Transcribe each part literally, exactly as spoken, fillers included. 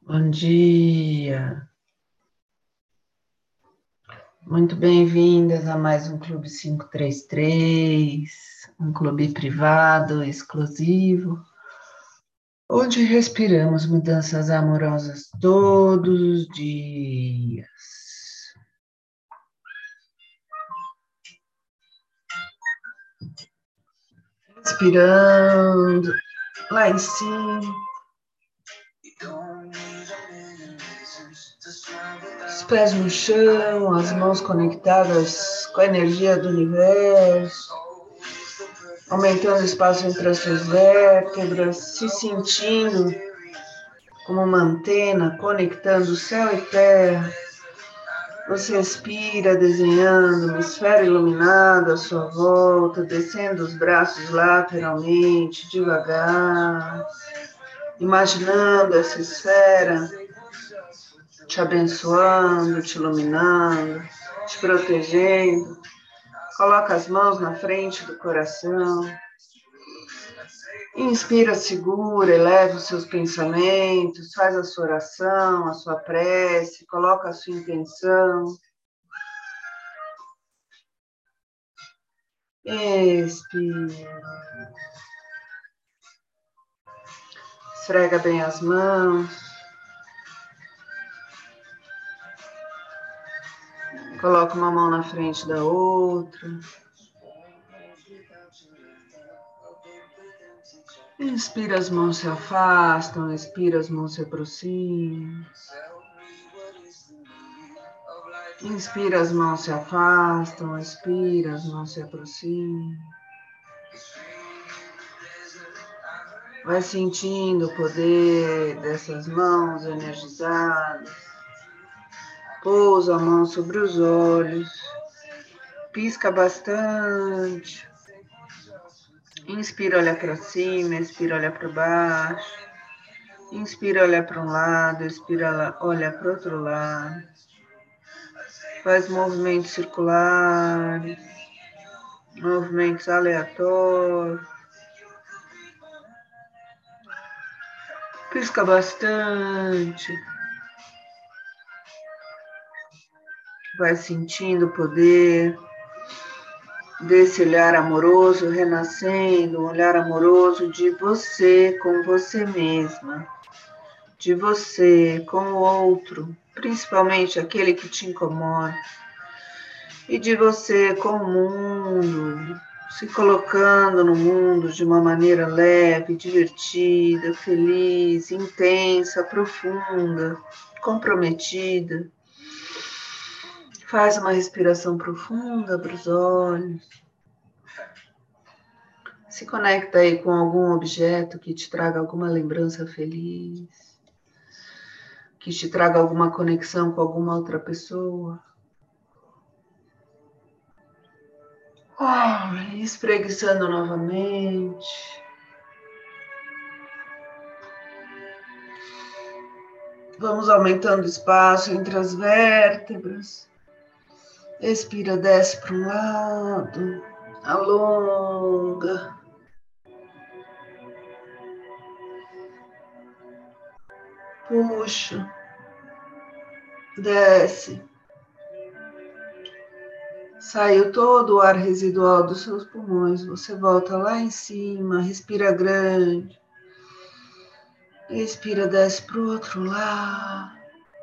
Bom dia, muito bem-vindas a mais um Clube quinhentos e trinta e três, um clube privado, exclusivo, onde respiramos mudanças amorosas todos os dias. Respirando lá em cima. Os pés no chão, as mãos conectadas com a energia do universo, aumentando o espaço entre as suas vértebras, se sentindo como uma antena conectando céu e terra. Você respira desenhando uma esfera iluminada à sua volta, descendo os braços lateralmente, devagar, imaginando essa esfera te abençoando, te iluminando, te protegendo. Coloca as mãos na frente do coração. Inspira, segura, eleva os seus pensamentos, faz a sua oração, a sua prece, coloca a sua intenção. Expira. Esfrega bem as mãos. Coloca uma mão na frente da outra. Inspira, as mãos se afastam, expira, as mãos se aproximam. Inspira, as mãos se afastam, expira, as mãos se aproximam. Vai sentindo o poder dessas mãos energizadas. Pousa a mão sobre os olhos. Pisca bastante. Inspira, olha para cima, expira, olha para baixo. Inspira, olha para um lado, expira, olha para o outro lado. Faz movimentos circulares, movimentos aleatórios. Pisca bastante. Vai sentindo o poder desse olhar amoroso renascendo, um olhar amoroso de você com você mesma, de você com o outro, principalmente aquele que te incomoda, e de você com o mundo, se colocando no mundo de uma maneira leve, divertida, feliz, intensa, profunda, comprometida. Faz uma respiração profunda, abre os olhos. Se conecta aí com algum objeto que te traga alguma lembrança feliz, que te traga alguma conexão com alguma outra pessoa. Oh, espreguiçando novamente. Vamos aumentando o espaço entre as vértebras. Expira, desce para um lado, alonga. Puxa, desce. Saiu todo o ar residual dos seus pulmões. Você volta lá em cima, respira grande. Expira, desce para o outro lado.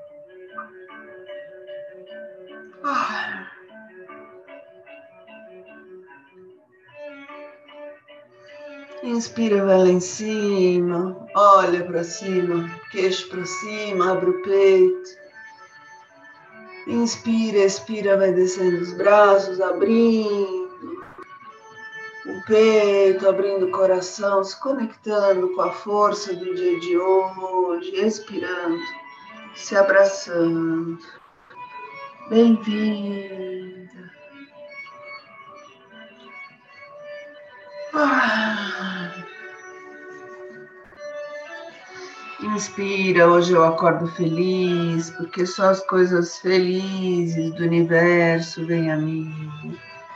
Ah. Inspira, vai lá em cima. Olha para cima, queixo para cima, abre o peito. Inspira, expira, vai descendo os braços, abrindo o peito, abrindo o coração, se conectando com a força do dia de hoje, expirando, se abraçando. Bem-vinda. Ah. Inspira, hoje eu acordo feliz, porque só as coisas felizes do universo vêm a mim.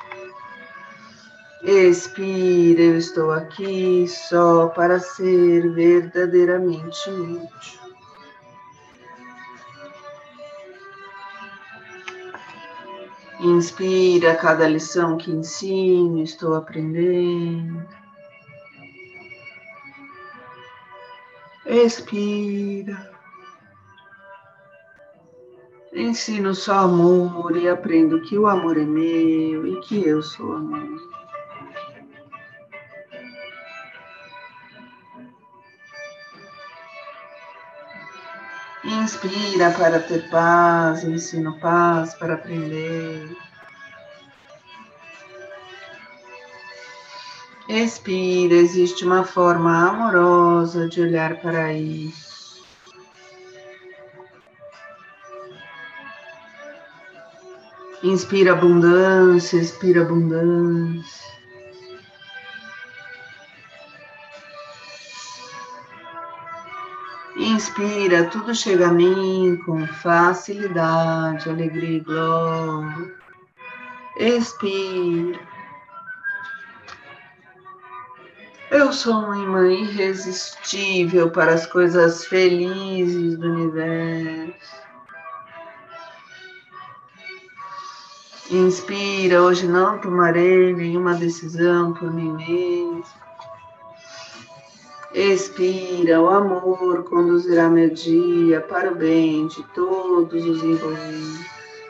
Expira, eu estou aqui só para ser verdadeiramente útil. Inspira cada lição que ensino, estou aprendendo. Expira. Ensino só amor e aprendo que o amor é meu e que eu sou amor. Inspira para ter paz, ensino paz para aprender. Expira, existe uma forma amorosa de olhar para isso. Inspira abundância, expira abundância. Inspira, tudo chega a mim com facilidade, alegria e glória. Expira. Eu sou uma imã irresistível para as coisas felizes do universo. Inspira, hoje não tomarei nenhuma decisão por mim mesmo. Expira, o amor conduzirá meu dia para o bem de todos os envolvidos.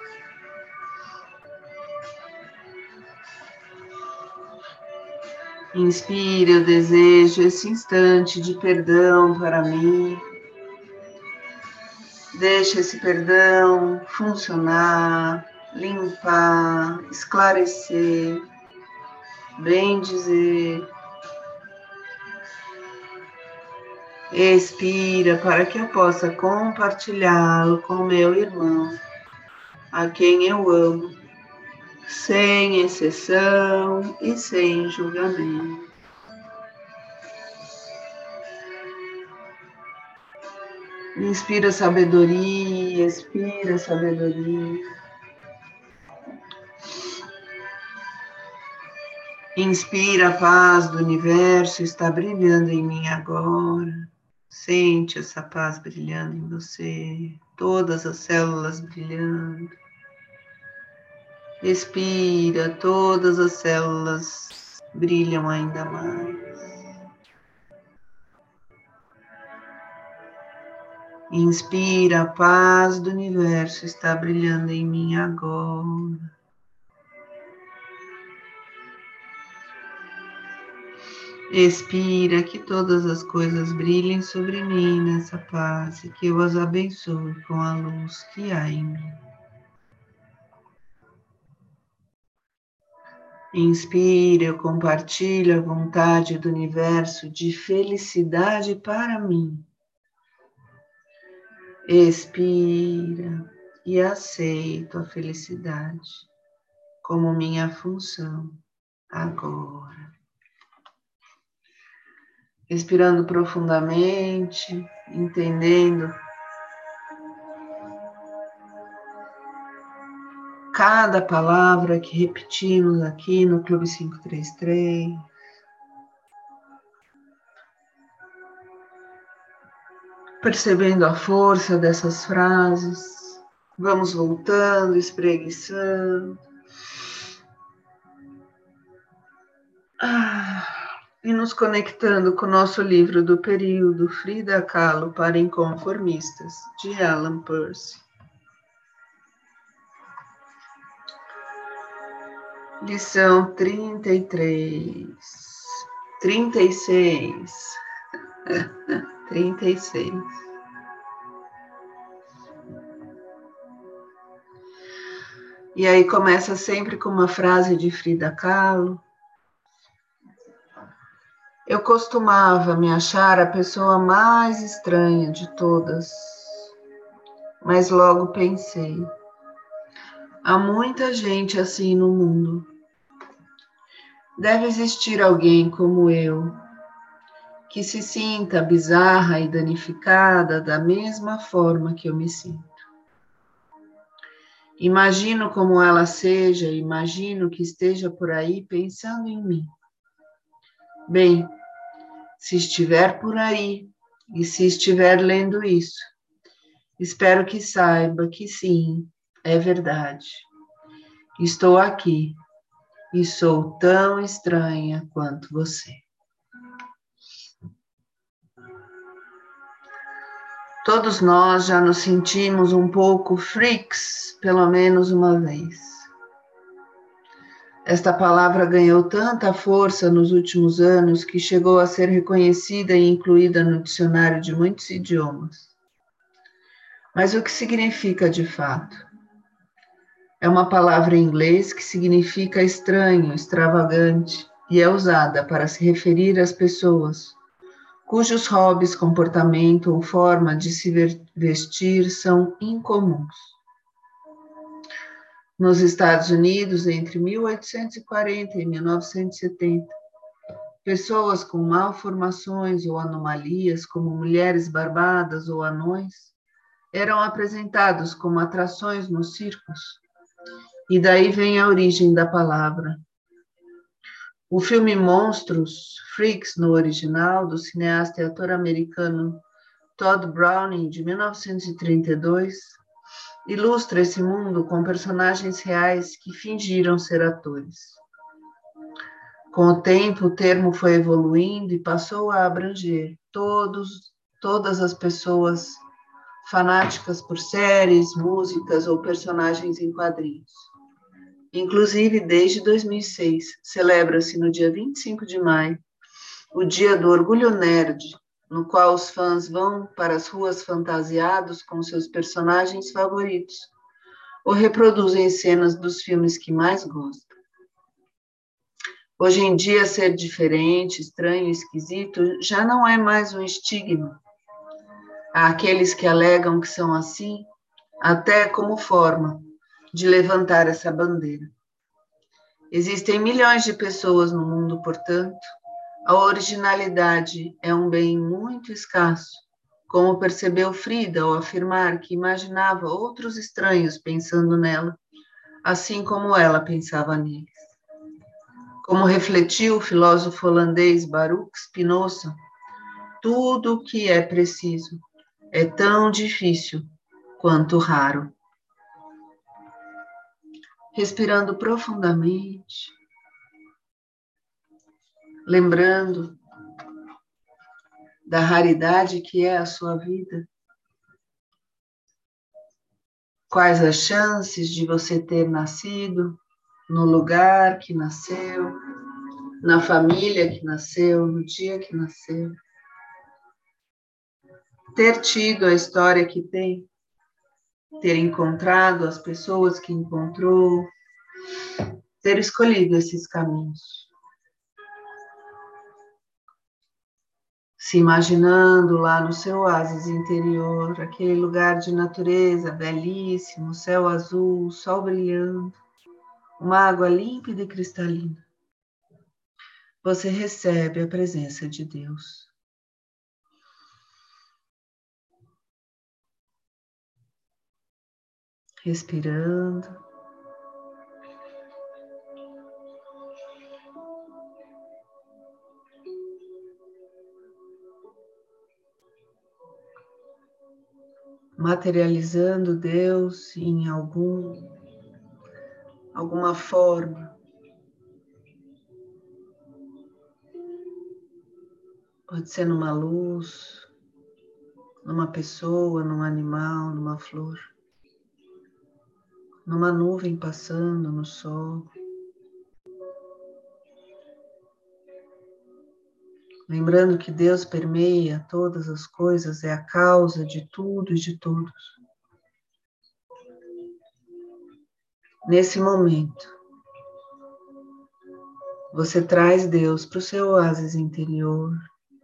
Inspira, eu desejo esse instante de perdão para mim. Deixa esse perdão funcionar, limpar, esclarecer, bendizer. Expira para que eu possa compartilhá-lo com meu irmão, a quem eu amo, sem exceção e sem julgamento. Inspira sabedoria, expira sabedoria. Inspira a paz do universo, está brilhando em mim agora. Sente essa paz brilhando em você, todas as células brilhando. Expira, todas as células brilham ainda mais. Inspira, a paz do universo está brilhando em mim agora. Expira, que todas as coisas brilhem sobre mim nessa paz e que eu as abençoe com a luz que há em mim. Inspira, eu compartilho a vontade do universo de felicidade para mim. Expira e aceito a felicidade como minha função agora. Respirando profundamente, entendendo cada palavra que repetimos aqui no Clube quinhentos e trinta e três. Percebendo a força dessas frases, vamos voltando, espreguiçando. Ah, e nos conectando com o nosso livro do período Frida Kahlo para Inconformistas, de Alan Peirce. Lição trinta e três, trinta e seis, trinta e seis. E aí começa sempre com uma frase de Frida Kahlo. Eu costumava me achar a pessoa mais estranha de todas, mas logo pensei, há muita gente assim no mundo. Deve existir alguém como eu, que se sinta bizarra e danificada da mesma forma que eu me sinto. Imagino como ela seja, imagino que esteja por aí pensando em mim. Bem, se estiver por aí e se estiver lendo isso, espero que saiba que sim, é verdade. Estou aqui e sou tão estranha quanto você. Todos nós já nos sentimos um pouco freaks, pelo menos uma vez. Esta palavra ganhou tanta força nos últimos anos que chegou a ser reconhecida e incluída no dicionário de muitos idiomas. Mas o que significa de fato? É uma palavra em inglês que significa estranho, extravagante, e é usada para se referir às pessoas cujos hobbies, comportamento ou forma de se vestir são incomuns. Nos Estados Unidos, entre mil oitocentos e quarenta e mil novecentos e setenta, pessoas com malformações ou anomalias, como mulheres barbadas ou anões, eram apresentados como atrações nos circos, e daí vem a origem da palavra. O filme Monstros, Freaks no original, do cineasta e ator americano Todd Browning, de mil novecentos e trinta e dois, ilustra esse mundo com personagens reais que fingiram ser atores. Com o tempo, o termo foi evoluindo e passou a abranger todos, todas as pessoas fanáticas por séries, músicas ou personagens em quadrinhos. Inclusive, desde dois mil e seis, celebra-se no dia vinte e cinco de maio o Dia do Orgulho Nerd, no qual os fãs vão para as ruas fantasiados com seus personagens favoritos ou reproduzem cenas dos filmes que mais gostam. Hoje em dia, ser diferente, estranho, esquisito já não é mais um estigma. Há aqueles que alegam que são assim, até como forma de levantar essa bandeira. Existem milhões de pessoas no mundo, portanto, a originalidade é um bem muito escasso, como percebeu Frida ao afirmar que imaginava outros estranhos pensando nela, assim como ela pensava neles. Como refletiu o filósofo holandês Baruch Spinoza, tudo o que é preciso é tão difícil quanto raro. Respirando profundamente, lembrando da raridade que é a sua vida, quais as chances de você ter nascido no lugar que nasceu, na família que nasceu, no dia que nasceu, ter tido a história que tem, ter encontrado as pessoas que encontrou, ter escolhido esses caminhos. Se imaginando lá no seu oásis interior, aquele lugar de natureza belíssimo, céu azul, sol brilhando, uma água límpida e cristalina. Você recebe a presença de Deus. Respirando. Materializando Deus em algum, alguma forma. Pode ser numa luz, numa pessoa, num animal, numa flor, numa nuvem passando no sol. Lembrando que Deus permeia todas as coisas, é a causa de tudo e de todos. Nesse momento, você traz Deus para o seu oásis interior.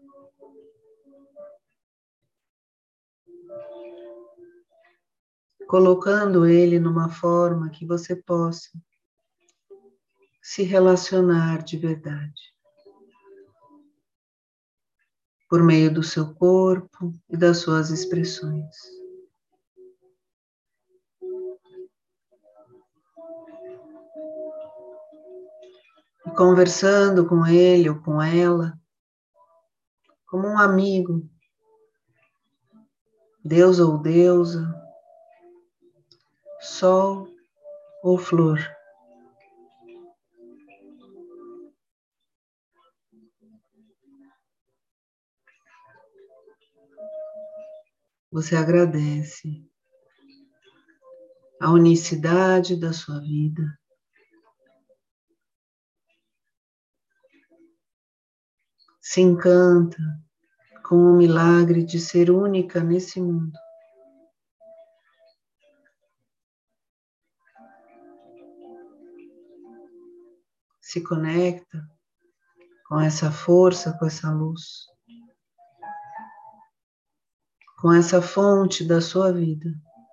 Colocando Ele numa forma que você possa se relacionar de verdade. Por meio do seu corpo e das suas expressões. E conversando com ele ou com ela, como um amigo, Deus ou deusa, sol ou flor, Você agradece a unicidade da sua vida. Se encanta com o milagre de ser única nesse mundo. Se conecta com essa força, com essa luz, com essa fonte da sua vida.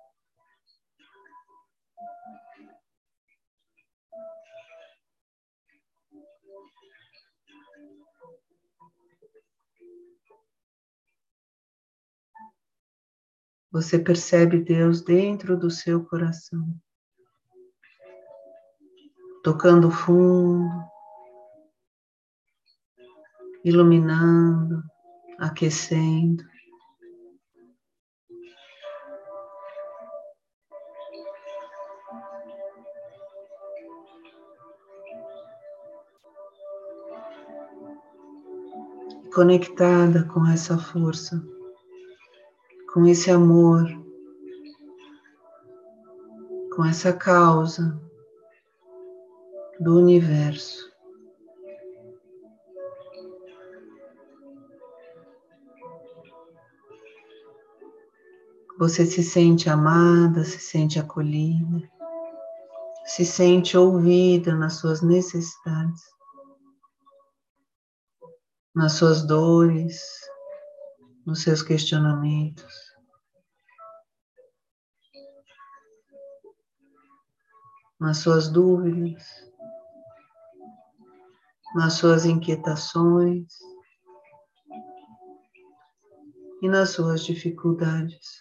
Você percebe Deus dentro do seu coração, tocando fundo, iluminando, aquecendo. Conectada com essa força, com esse amor, com essa causa do universo. Você se sente amada, se sente acolhida, se sente ouvida nas suas necessidades, nas suas dores, nos seus questionamentos. Nas suas dúvidas, nas suas inquietações e nas suas dificuldades.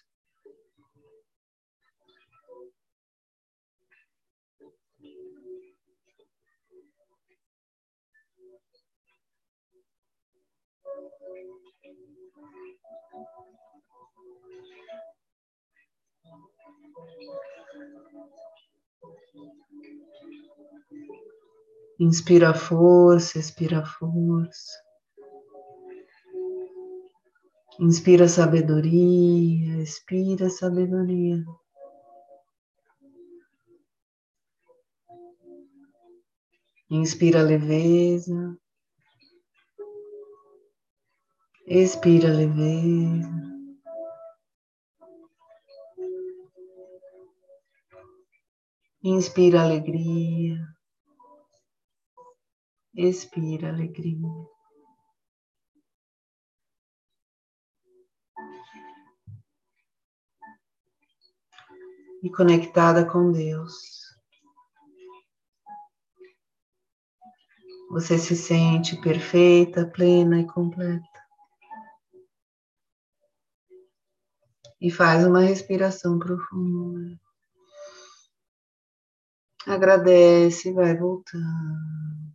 Inspira força, expira força. Inspira sabedoria, expira sabedoria. Inspira leveza, expira leveza. Inspira alegria, expira alegria. E conectada com Deus, você se sente perfeita, plena e completa. E faz uma respiração profunda. Agradece, vai voltando.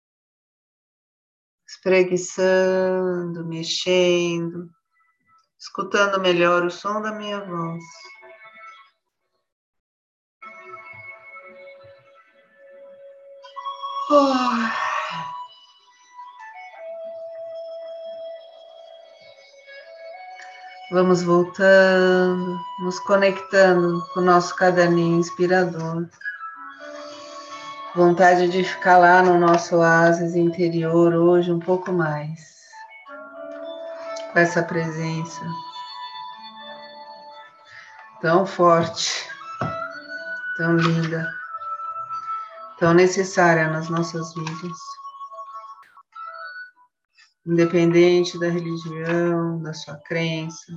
Espreguiçando, mexendo, escutando melhor o som da minha voz. Oh. Vamos voltando, nos conectando com o nosso caderninho inspirador. Vontade de ficar lá no nosso oásis interior hoje um pouco mais. Com essa presença tão forte, tão linda, tão necessária nas nossas vidas. Independente da religião, da sua crença.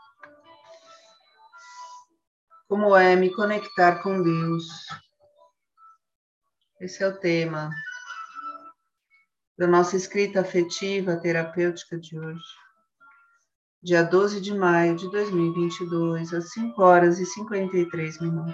Como é me conectar com Deus? Esse é o tema da nossa escrita afetiva terapêutica de hoje. Dia doze de maio de dois mil e vinte e dois, às cinco horas e cinquenta e três minutos.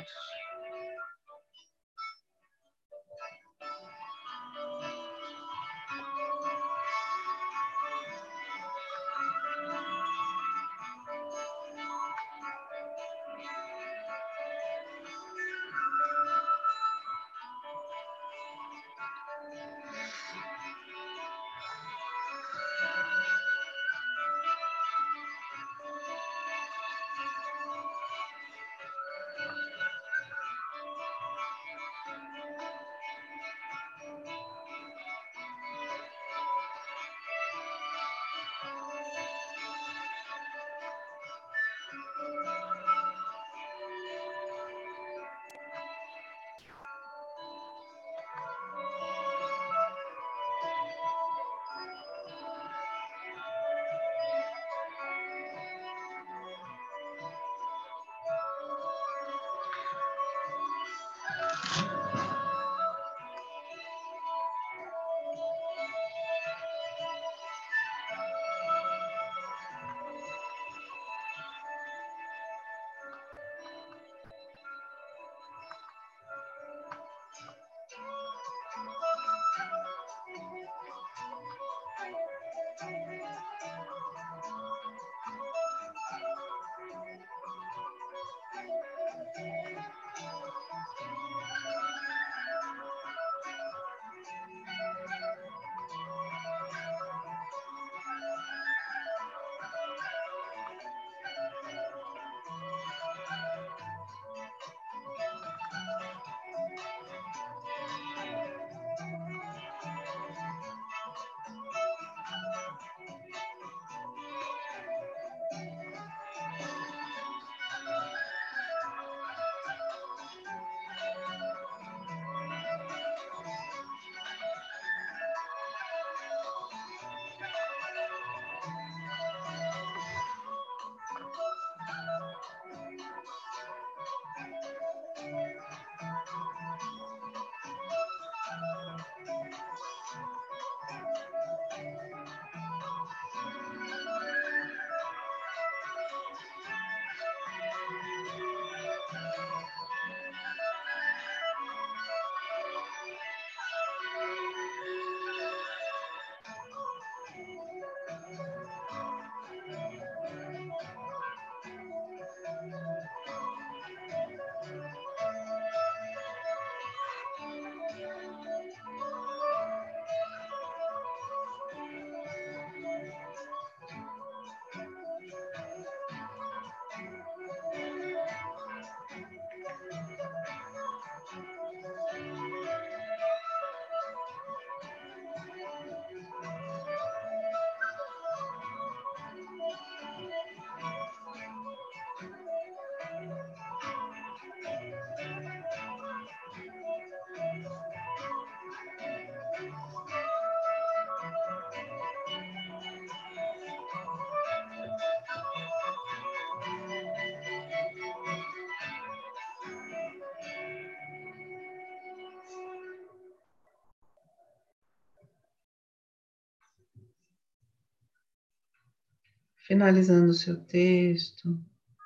Finalizando o seu texto.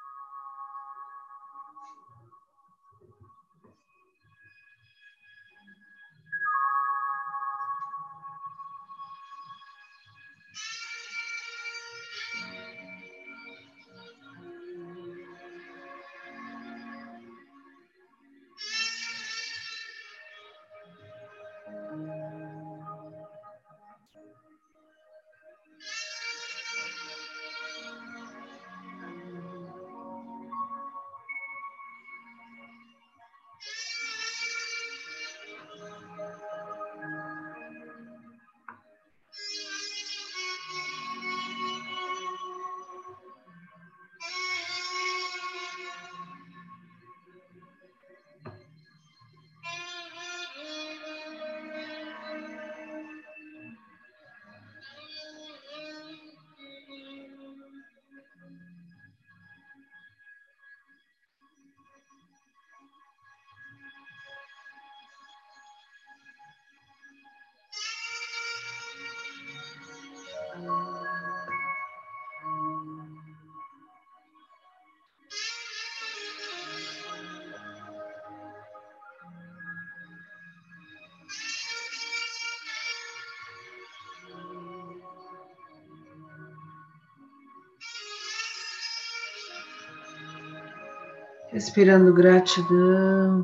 Respirando gratidão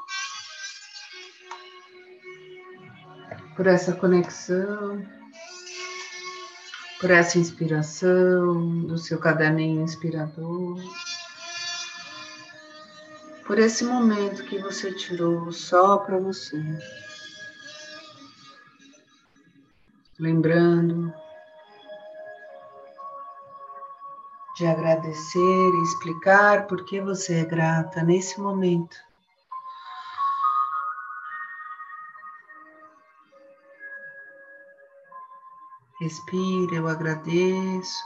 por essa conexão, por essa inspiração do seu caderninho inspirador, por esse momento que você tirou só para você. Lembrando de agradecer e explicar por que você é grata nesse momento. Respire, eu agradeço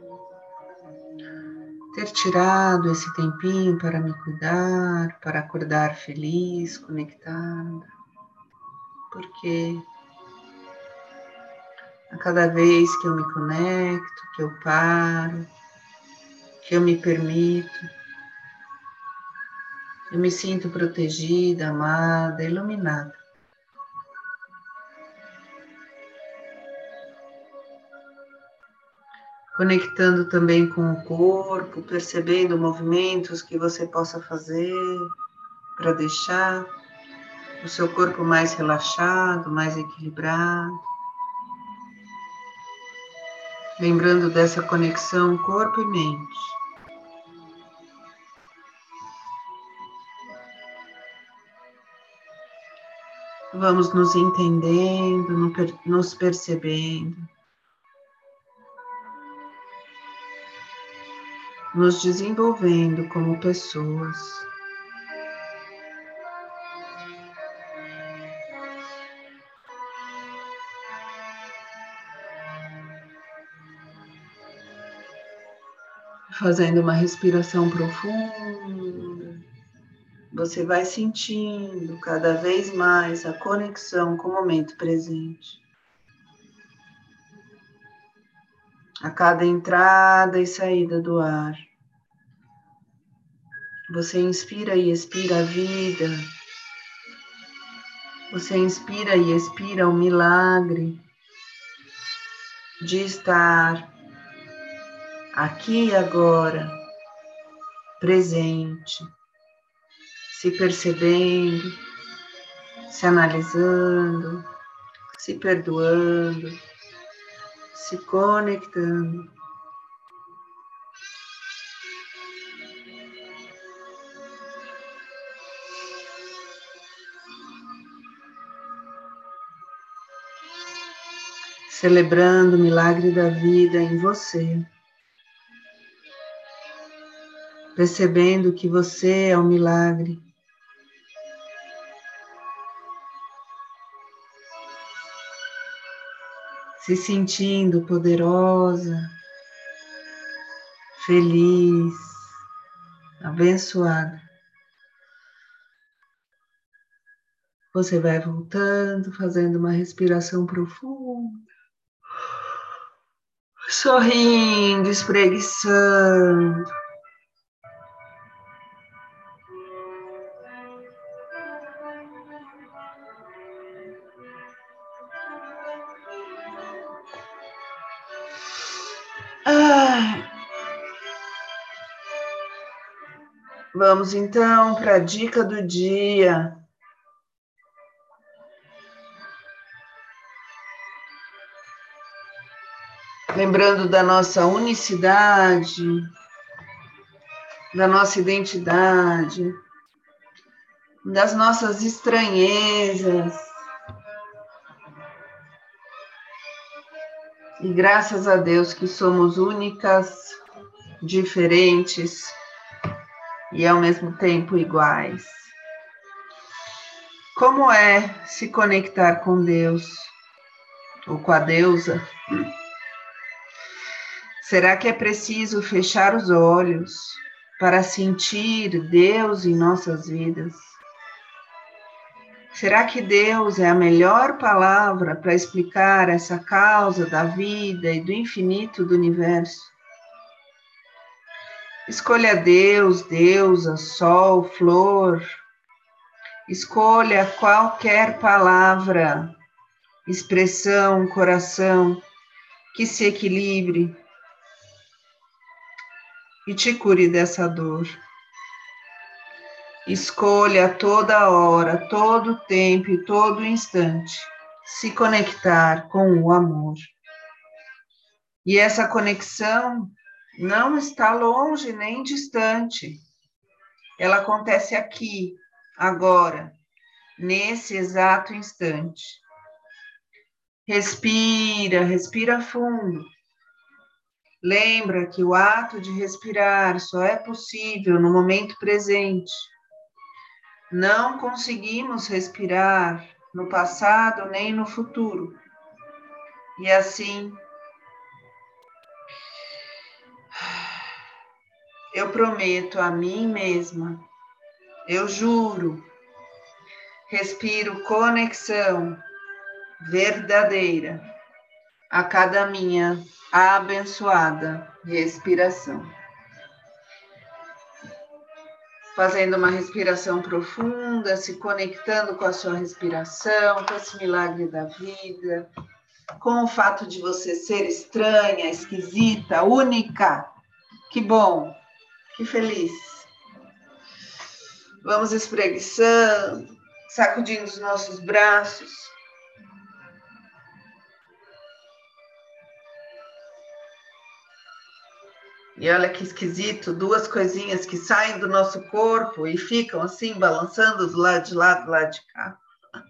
ter tirado esse tempinho para me cuidar, para acordar feliz, conectada, porque a cada vez que eu me conecto, que eu paro, que eu me permito, eu me sinto protegida, amada, iluminada. Conectando também com o corpo, percebendo movimentos que você possa fazer para deixar o seu corpo mais relaxado, mais equilibrado. Lembrando dessa conexão corpo e mente. Vamos nos entendendo, nos percebendo, nos desenvolvendo como pessoas. Fazendo uma respiração profunda, você vai sentindo cada vez mais a conexão com o momento presente. A cada entrada e saída do ar, você inspira e expira a vida. Você inspira e expira o milagre de estar aqui e agora, presente, se percebendo, se analisando, se perdoando, se conectando. Celebrando o milagre da vida em você. Percebendo que você é um milagre. Se sentindo poderosa, feliz, abençoada. Você vai voltando, fazendo uma respiração profunda. sorrindo, espreguiçando. Ai. Vamos então para a dica do dia. Lembrando da nossa unicidade, da nossa identidade, das nossas estranhezas. E graças a Deus que somos únicas, diferentes e ao mesmo tempo iguais. Como é se conectar com Deus ou com a deusa? Será que é preciso fechar os olhos para sentir Deus em nossas vidas? Será que Deus é a melhor palavra para explicar essa causa da vida e do infinito do universo? Escolha Deus, deusa, sol, flor. Escolha qualquer palavra, expressão, coração, que se equilibre e te cure dessa dor. Escolha toda hora, todo tempo e todo instante se conectar com o amor. E essa conexão não está longe nem distante. Ela acontece aqui, agora, nesse exato instante. Respira, respira fundo. Lembra que o ato de respirar só é possível no momento presente. Não conseguimos respirar no passado nem no futuro. E assim, eu prometo a mim mesma, eu juro, respiro conexão verdadeira a cada minha abençoada respiração. Fazendo uma respiração profunda, se conectando com a sua respiração, com esse milagre da vida, com o fato de você ser estranha, esquisita, única. Que bom, que feliz. Vamos espreguiçando, sacudindo os nossos braços. E olha que esquisito, duas coisinhas que saem do nosso corpo e ficam assim, balançando do lado de lá, do lado de cá.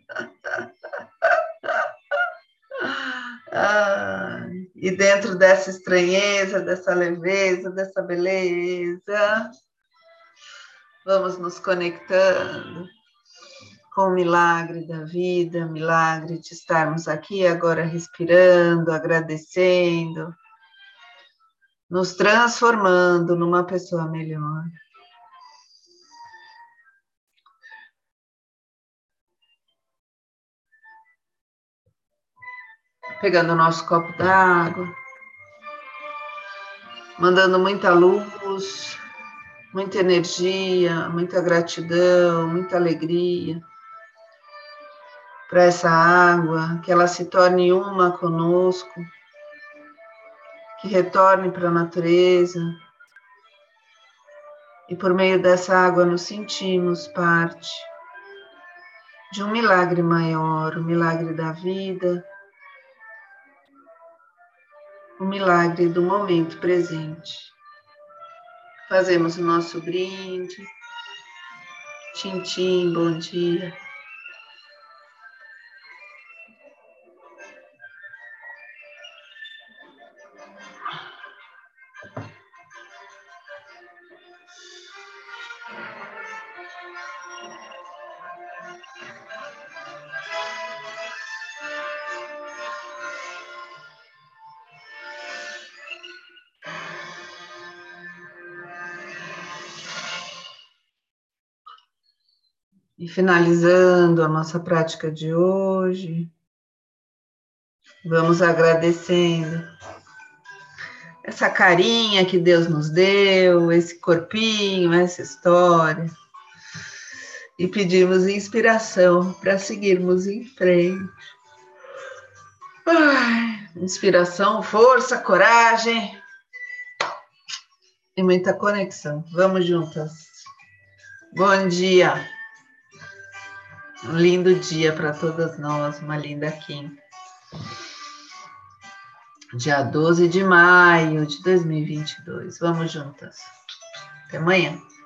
Ah, e dentro dessa estranheza, dessa leveza, dessa beleza, vamos nos conectando com o milagre da vida, milagre de estarmos aqui agora respirando, agradecendo, nos transformando numa pessoa melhor. Pegando o nosso copo d'água, mandando muita luz, muita energia, muita gratidão, muita alegria para essa água, que ela se torne uma conosco, que retorne para a natureza. E por meio dessa água nos sentimos parte de um milagre maior, o milagre da vida, o milagre do momento presente. Fazemos o nosso brinde. Tchim, bom dia. E finalizando a nossa prática de hoje, vamos agradecendo essa carinha que Deus nos deu, esse corpinho, essa história. E pedimos inspiração para seguirmos em frente. Ai, inspiração, força, coragem e muita conexão. Vamos juntas. Bom dia. Um lindo dia para todas nós, uma linda quinta. Dia doze de maio de dois mil e vinte e dois. Vamos juntas. Até amanhã.